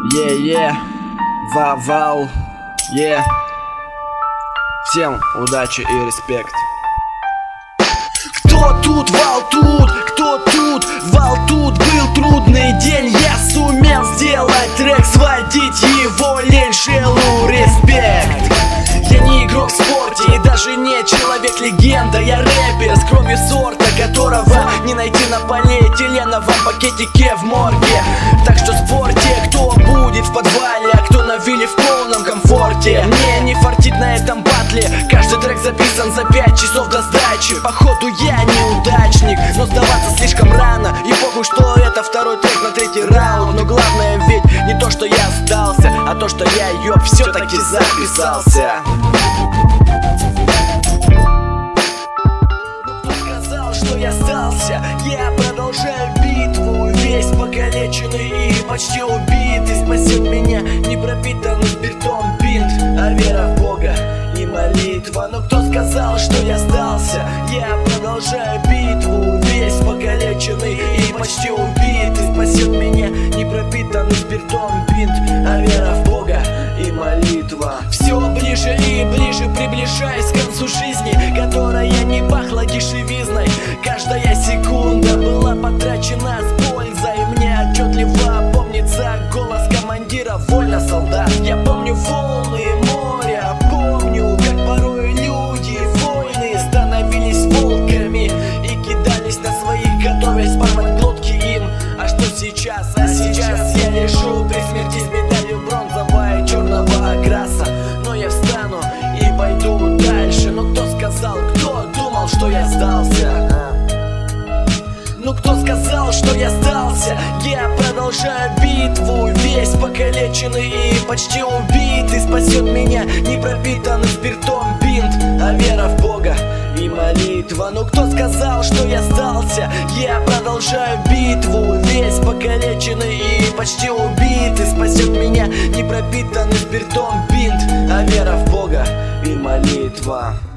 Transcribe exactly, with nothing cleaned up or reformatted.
Е-е, вау-вау, е. Всем удачи и респект. Кто тут, вал тут, кто тут, вал тут. Был трудный день, я сумел сделать трек, сводить его лень, шелу, респект. Я не игрок в спорте и даже не человек-легенда. Я рэпер с кровью сорта, которого не найти на полиэтиленовом пакетике в морге. Так что спорьте, кто будет в подвале, а кто на вилле в полном комфорте. Мне не фартит на этом батле, каждый трек записан за пять часов до сдачи. Походу я неудачник, но сдаваться слишком рано. И похуй, что это второй трек на третий раунд. Но главное ведь не то, что я сдался, а то, что я, ёб, все-таки записался. Кто сказал, что я сдался? Я продолжаю битву, весь покалеченный и почти убитый. Спасет меня не пропитанный спиртом бинт, а вера в Бога и молитва. Но кто сказал, что я сдался? Я продолжаю битву, весь покалеченный и почти убитый. Спасет меня не пропитанный спиртом бинт, а вера в Бога и молитва. Все ближе и ближе приближаясь к концу жизни, которая не пахла дешевизной. Каждая секунда была потрачена с пользой. Мне отчетливо помнится голос командира: вольно, солдат. Я помню волны моря, помню, как порой люди, воины, становились волками и кидались на своих, готовясь порвать глотки им. А что сейчас? А сейчас я лежу при смерти с медалью бронзовой и черного окраса. Но я встану и пойду дальше. Но кто сказал, кто думал, что я сдался? Ну кто сказал, что я сдался? Я продолжаю битву, весь покалеченный и почти убитый. Спасет меня не пропитанный спиртом бинт, а вера в Бога и молитва. Ну кто сказал, что я сдался? Я продолжаю битву, весь покалеченный и почти убитый. Спасет меня не пропитанный спиртом бинт, а вера в Бога и молитва.